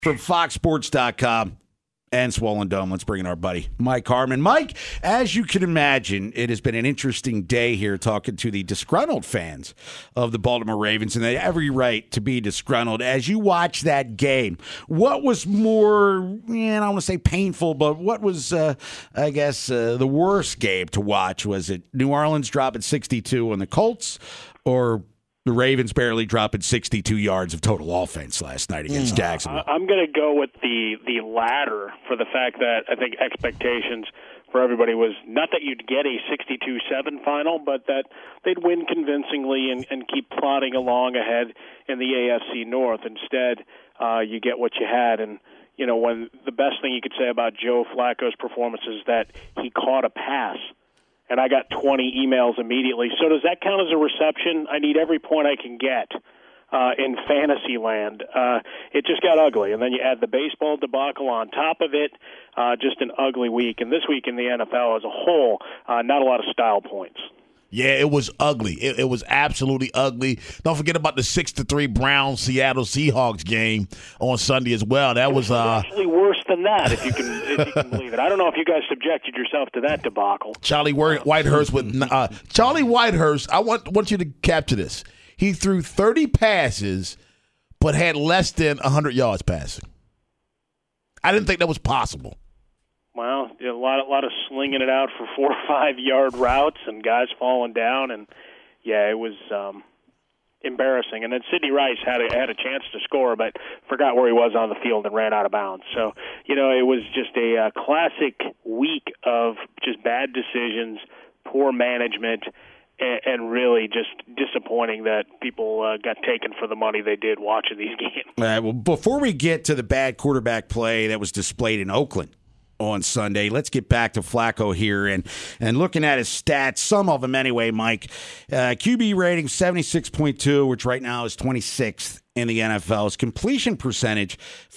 From FoxSports.com and Swollen Dome. Let's bring in our buddy Mike Harmon. Mike, as you can imagine, it has been an interesting day here talking to the disgruntled fans of the Baltimore Ravens, and they have every right to be disgruntled. As you watch that game, what was more, I don't want to say painful, but what was, the worst game to watch? Was it New Orleans dropping 62 on the Colts, or the Ravens barely dropping 62 yards of total offense last night against Jacksonville? I'm going to go with the latter, for the fact that I think expectations for everybody was not that you'd get a 62-7 final, but that they'd win convincingly and keep plodding along ahead in the AFC North. Instead, you get what you had. And, when the best thing you could say about Joe Flacco's performance is that he caught a pass. And I got 20 emails immediately. So does that count as a reception? I need every point I can get in fantasy land. It just got ugly. And then you add the baseball debacle on top of it. Just an ugly week. And this week in the NFL as a whole, not a lot of style points. Yeah, it was ugly. It was absolutely ugly. Don't forget about the 6-3 Browns Seattle Seahawks game on Sunday as well. That was actually worse than that, if you can believe it. I don't know if you guys subjected yourself to that debacle. Charlie Whitehurst Charlie Whitehurst. I want you to capture this. He threw 30 passes, but had less than 100 yards passing. I didn't think that was possible. Well, a lot of slinging it out for 4 or 5 yard routes and guys falling down, and it was embarrassing. And then Sidney Rice had a chance to score, but forgot where he was on the field and ran out of bounds. So it was just a classic week of just bad decisions, poor management, and really just disappointing that people got taken for the money they did watching these games. Well, before we get to the bad quarterback play that was displayed in Oakland on Sunday, let's get back to Flacco here and looking at his stats, some of them anyway, Mike. QB rating 76.2, which right now is 26th in the NFL. His completion percentage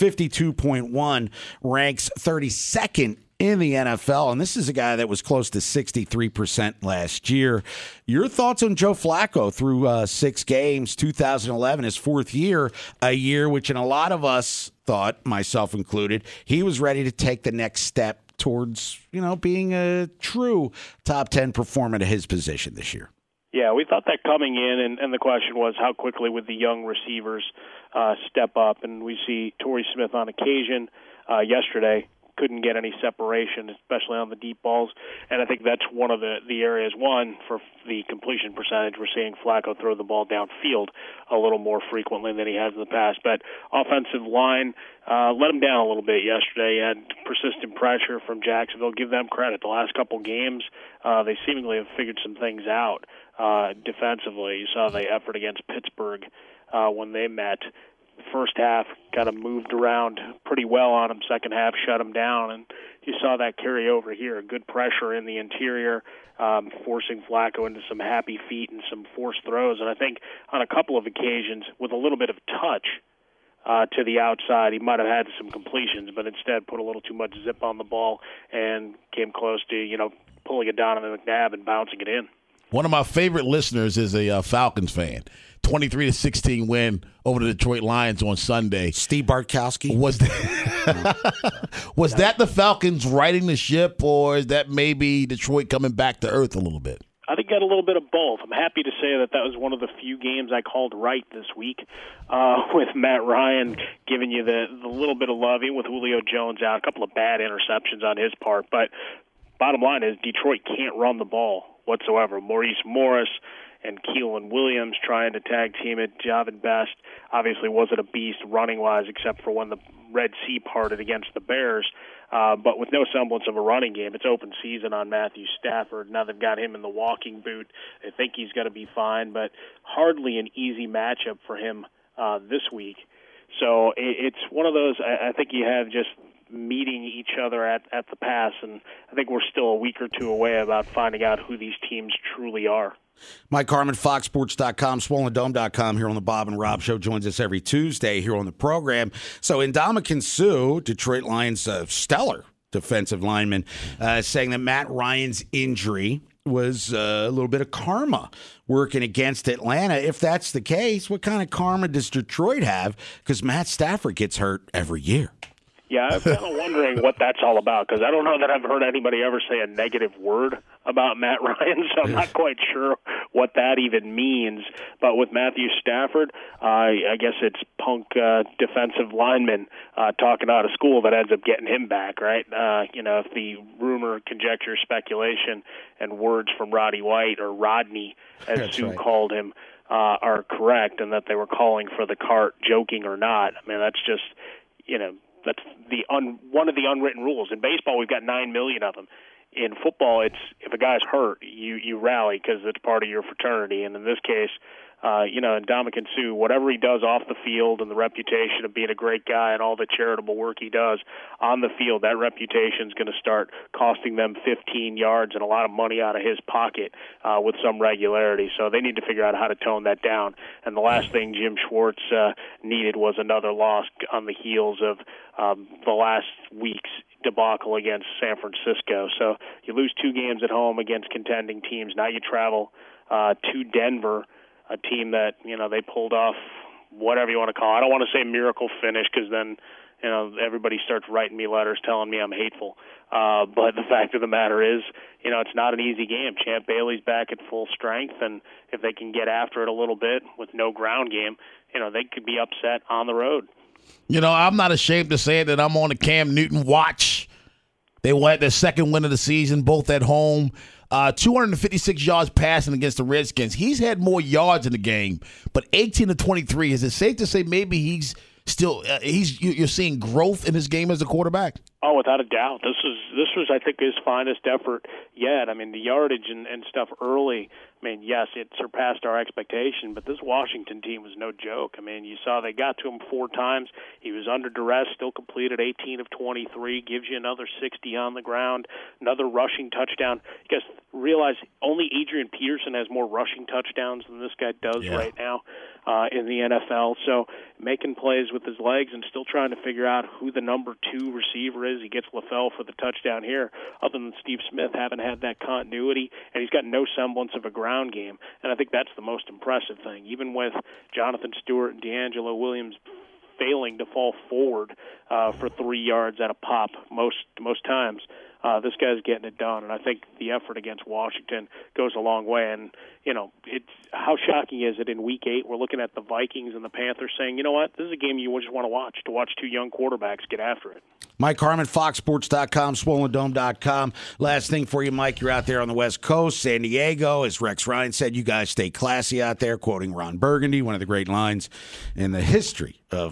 52.1, ranks 32nd in the NFL, and this is a guy that was close to 63% last year. Your thoughts on Joe Flacco through 6 games, 2011, his 4th year, a year which in a lot of us thought, myself included, he was ready to take the next step towards, being a true top 10 performer to his position this year. Yeah, we thought that coming in, and the question was how quickly would the young receivers step up, and we see Torrey Smith on occasion yesterday couldn't get any separation, especially on the deep balls. And I think that's one of the areas, one, for the completion percentage, we're seeing Flacco throw the ball downfield a little more frequently than he has in the past. But offensive line let him down a little bit yesterday. He had persistent pressure from Jacksonville. Give them credit. The last couple games, they seemingly have figured some things out defensively. You saw the effort against Pittsburgh when they met. First half kind of moved around pretty well on him. Second half shut him down, and you saw that carry over here. Good pressure in the interior, forcing Flacco into some happy feet and some forced throws. And I think on a couple of occasions, with a little bit of touch to the outside, he might have had some completions, but instead put a little too much zip on the ball and came close to, pulling it down on the McNabb and bouncing it in. One of my favorite listeners is a Falcons fan. 23-16 win over the Detroit Lions on Sunday. Steve Bartkowski. Was that the Falcons righting the ship, or is that maybe Detroit coming back to earth a little bit? I think got a little bit of both. I'm happy to say that was one of the few games I called right this week, with Matt Ryan giving you the little bit of love, even with Julio Jones out, a couple of bad interceptions on his part. But bottom line is Detroit can't run the ball whatsoever. Maurice Morris and Keelan Williams trying to tag team it. Javid Best obviously wasn't a beast running-wise except for when the Red Sea parted against the Bears, but with no semblance of a running game. It's open season on Matthew Stafford. Now they've got him in the walking boot. I think he's going to be fine, but hardly an easy matchup for him this week. So it's one of those, I think you have just meeting each other at the pass, and I think we're still a week or two away about finding out who these teams truly are. Mike Harmon, FoxSports.com, SwollenDome.com here on the Bob and Rob Show, joins us every Tuesday here on the program. So Ndamukong Suh, Detroit Lions stellar defensive lineman, saying that Matt Ryan's injury was a little bit of karma working against Atlanta. If that's the case, what kind of karma does Detroit have? Because Matt Stafford gets hurt every year. Yeah, I'm kind of wondering what that's all about, because I don't know that I've heard anybody ever say a negative word about Matt Ryan, so I'm not quite sure what that even means. But with Matthew Stafford, I guess it's punk defensive lineman talking out of school that ends up getting him back, right? If the rumor, conjecture, speculation, and words from Roddy White, or Rodney, as That's Sue right. called him, are correct, and that they were calling for the cart, joking or not. I mean, that's just, that's one of the unwritten rules. In baseball, we've got 9 million of them. In football, it's if a guy's hurt, you rally because it's part of your fraternity. And in this case, Ndamukong Suh, whatever he does off the field and the reputation of being a great guy and all the charitable work he does on the field, that reputation is going to start costing them 15 yards and a lot of money out of his pocket with some regularity. So they need to figure out how to tone that down. And the last thing Jim Schwartz needed was another loss on the heels of the last week's debacle against San Francisco. So you lose 2 games at home against contending teams. Now you travel to Denver, a team that, they pulled off whatever you want to call it. I don't want to say miracle finish, because then, everybody starts writing me letters telling me I'm hateful. But the fact of the matter is, it's not an easy game. Champ Bailey's back at full strength, and if they can get after it a little bit with no ground game, they could be upset on the road. I'm not ashamed to say that I'm on the Cam Newton watch. They won their second win of the season, both at home. 256 yards passing against the Redskins. He's had more yards in the game, but 18 to 23. Is it safe to say maybe he's still you're seeing growth in his game as a quarterback? Oh, without a doubt. This was, I think, his finest effort yet. I mean, the yardage and stuff early, yes, it surpassed our expectation, but this Washington team was no joke. I mean, you saw they got to him 4 times. He was under duress, still completed 18 of 23, gives you another 60 on the ground, another rushing touchdown. You guys realize only Adrian Peterson has more rushing touchdowns than this guy does right now in the NFL. So making plays with his legs and still trying to figure out who the number 2 receiver is. He gets LaFell for the touchdown here. Other than Steve Smith, haven't had that continuity, and he's got no semblance of a ground game. And I think that's the most impressive thing. Even with Jonathan Stewart and D'Angelo Williams failing to fall forward for 3 yards at a pop most times, this guy's getting it done. And I think the effort against Washington goes a long way. And, it's how shocking is it in Week 8? We're looking at the Vikings and the Panthers saying, you know what, this is a game you just want to watch 2 young quarterbacks get after it. Mike Harmon, FoxSports.com, SwollenDome.com. Last thing for you, Mike, you're out there on the West Coast, San Diego. As Rex Ryan said, you guys stay classy out there, quoting Ron Burgundy, one of the great lines in the history of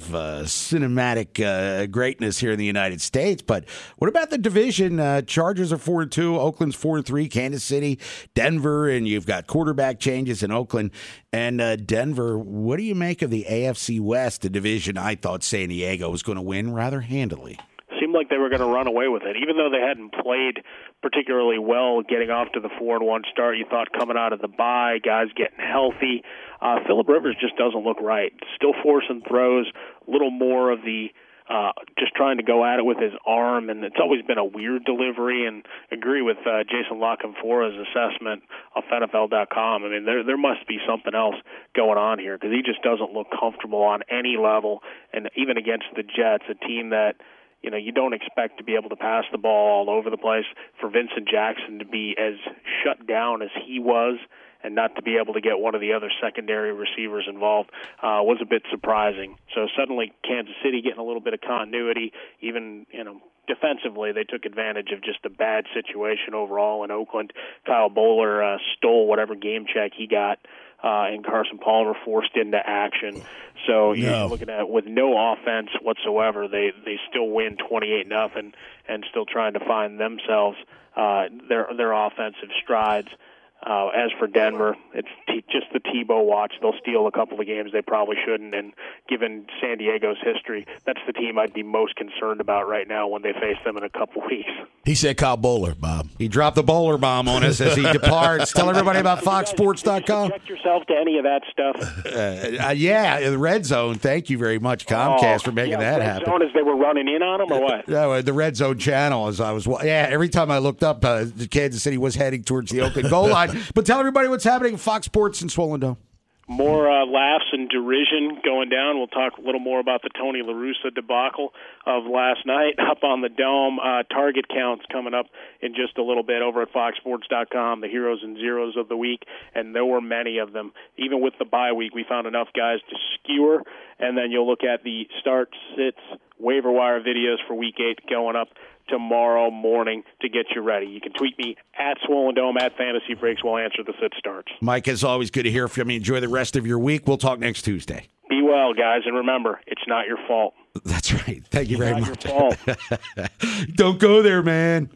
cinematic greatness here in the United States. But what about the division? Chargers are 4-2, Oakland's 4-3, Kansas City, Denver, and you've got quarterback changes in Oakland and Denver. What do you make of the AFC West, the division I thought San Diego was going to win rather handily? Seemed like they were going to run away with it, even though they hadn't played particularly well getting off to the 4-1 start. You thought coming out of the bye, guys getting healthy. Phillip Rivers just doesn't look right. Still forcing throws, a little more of the just trying to go at it with his arm, and it's always been a weird delivery. And agree with Jason LaCanfora's assessment off NFL.com. I mean, there must be something else going on here, because he just doesn't look comfortable on any level, and even against the Jets, a team that you don't expect to be able to pass the ball all over the place. For Vincent Jackson to be as shut down as he was and not to be able to get one of the other secondary receivers involved was a bit surprising. So suddenly Kansas City getting a little bit of continuity, even, defensively, they took advantage of just a bad situation overall in Oakland. Kyle Bowler stole whatever game check he got, and Carson Palmer forced into action. So you're looking at, with no offense whatsoever, they still win 28-0 and still trying to find themselves their offensive strides. As for Denver, it's just the Tebow watch. They'll steal a couple of games they probably shouldn't, and given San Diego's history, that's the team I'd be most concerned about right now when they face them in a couple weeks. He said Kyle Bowler, Bob. He dropped the bowler bomb on us as he departs. Tell everybody about FoxSports.com. Subject yourself to any of that stuff. Yeah, the Red Zone. Thank you very much, Comcast, for making that happen. Red Zone as they were running in on them, or what? No, the Red Zone channel. As I was, every time I looked up, Kansas City was heading towards the Oakland goal line. But tell everybody what's happening at Fox Sports in Swollen Dome. More laughs and derision going down. We'll talk a little more about the Tony La Russa debacle of last night up on the Dome. Target counts coming up in just a little bit over at FoxSports.com, the heroes and zeros of the week, and there were many of them. Even with the bye week, we found enough guys to skewer, and then you'll look at the start, sits, waiver wire videos for Week 8 going up tomorrow morning to get you ready. You can tweet me at Swollen Dome, at Fantasy Breaks. We'll answer the sit starts. Mike, it's always good to hear from you. Enjoy the rest of your week. We'll talk next Tuesday. Be well, guys, and remember, it's not your fault. That's right. Thank you very much. It's not your fault. Don't go there, man.